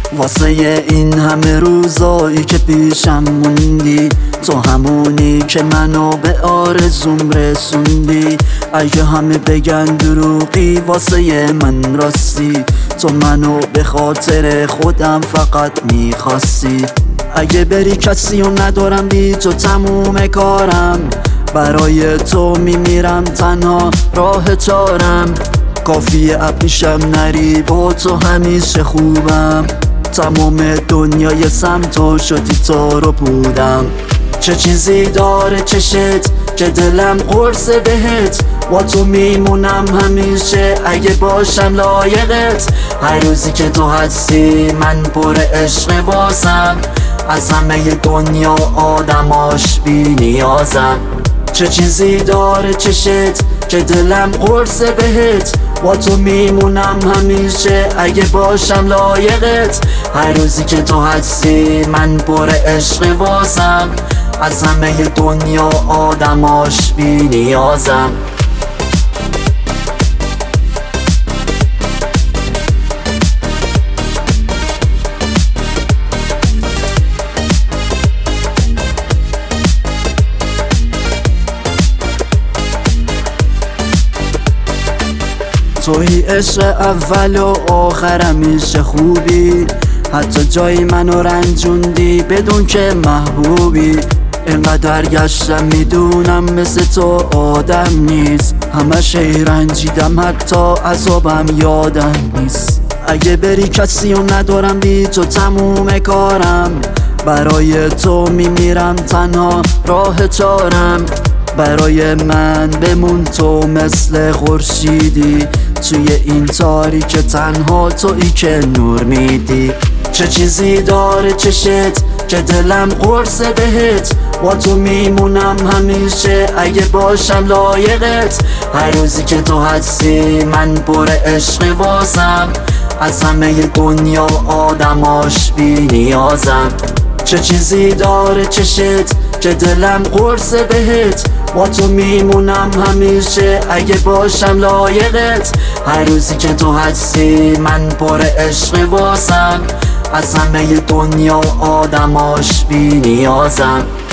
واسه این همه روزایی که پیشم موندی، تو همونی که منو به آرزوم رسوندی. اگه همه بگن دروغی واسه من راستی، تو منو به خاطر خودم فقط میخواستی. اگه بری کسی و ندارم بی تو تموم کارم، برای تو میمیرم تنها راه چارم. کافیه پیشم نری با تو همیشه خوبم، تمام دنیای سمتو شدی تو رو بودم. چه چیزی داره چشت که دلم قرصه بهت، با تو میمونم همیشه اگه باشم لایقت. هر روزی که تو هستی من پر عشق واسم، از همه دنیا آدماش بی نیازم. چه چیزی داره چشت که دلم قرصه بهت، با تو میمونم همیشه اگه باشم لایقت. هر روزی که تو هستی من پر عشق واسم، از همه دنیا آدماش بی نیازم. توی عشق اول و آخر همیشه خوبی، حتی جایی منو رنجوندی بدون که محبوبی. اینقدر گشتم میدونم مثل تو آدم نیست، همش رنجیدم حتی عذابم یادم نیست. اگه بری کسی و ندارم بی تو تموم کارم، برای تو میمیرم تنها راه چارم. برای من بمون تو مثل خورشیدی، توی این تاریک تنها تویی که نور میدی. چه چیزی داره چشت که دلم قرصه بهت، با تو میمونم همیشه اگه باشم لایقت. هر روزی که تو هستی من پر عشق واسم، از همه دنیا آدماش بی نیازم. چه چیزی داره چشت که دلم قرصه بهت، با تو میمونم همیشه اگه باشم لایقت. هر روزی که تو هستی من پر عشق واسم، از همه دنیا آدماش بی نیازم.